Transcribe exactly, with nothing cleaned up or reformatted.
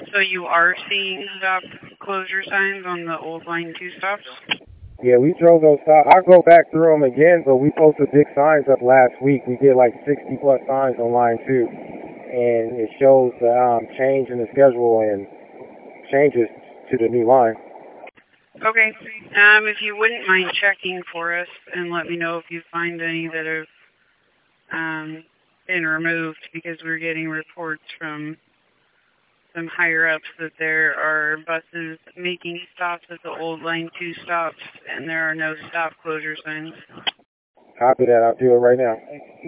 So you are seeing stop closure signs on the old line two stops? Yeah, we drove those stops. I'll go back through them again, but we posted big signs up last week. We did like sixty plus signs on line two. And it shows the um, change in the schedule and changes to the new line. Okay. Um, if you wouldn't mind checking for us and let me know if you find any that have um, been removed, because we're getting reports from some higher ups that there are buses making stops at the old line two stops and there are no stop closure signs. Copy that. I'll do it right now.